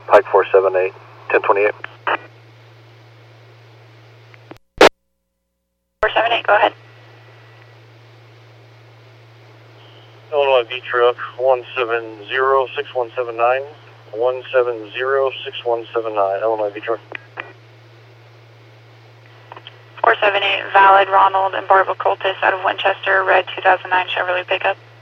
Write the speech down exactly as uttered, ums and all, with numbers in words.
Pike four seven eight, ten twenty-eight. four seven eight, go ahead. Illinois V truck one seven zero six one seven nine. one seven zero six one seven nine, Illinois V truck. four seven eight, valid Ronald and Barbara Coltis out of Winchester, red two thousand nine Chevrolet pickup.